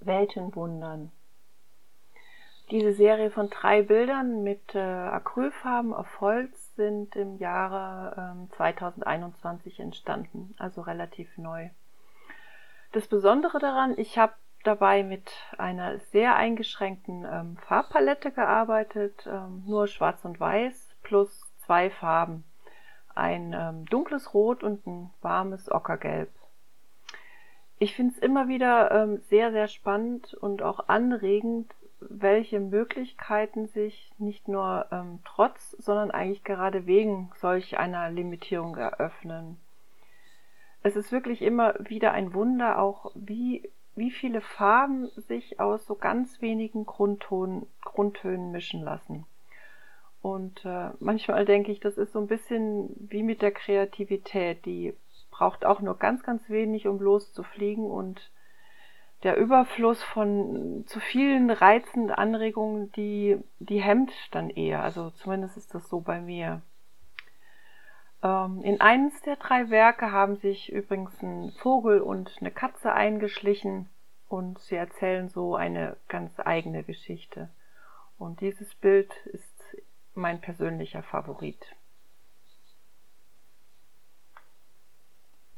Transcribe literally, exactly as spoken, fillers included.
Weltenwundern. Diese Serie von drei Bildern mit äh, Acrylfarben auf Holz sind im Jahre ähm, zweitausendeinundzwanzig entstanden, also relativ neu. Das Besondere daran, ich habe dabei mit einer sehr eingeschränkten ähm, Farbpalette gearbeitet, ähm, nur Schwarz und Weiß plus zwei Farben, ein ähm, dunkles Rot und ein warmes Ockergelb. Ich finde es immer wieder ähm, sehr, sehr spannend und auch anregend, welche Möglichkeiten sich nicht nur ähm, trotz, sondern eigentlich gerade wegen solch einer Limitierung eröffnen. Es ist wirklich immer wieder ein Wunder, auch wie, wie viele Farben sich aus so ganz wenigen Grundton, Grundtönen mischen lassen. Und äh, manchmal denke ich, das ist so ein bisschen wie mit der Kreativität, die braucht auch nur ganz, ganz wenig, um loszufliegen, und der Überfluss von zu vielen reizenden Anregungen, die, die hemmt dann eher. Also zumindest ist das so bei mir. Ähm, in eines der drei Werke haben sich übrigens ein Vogel und eine Katze eingeschlichen und sie erzählen so eine ganz eigene Geschichte. Und dieses Bild ist mein persönlicher Favorit.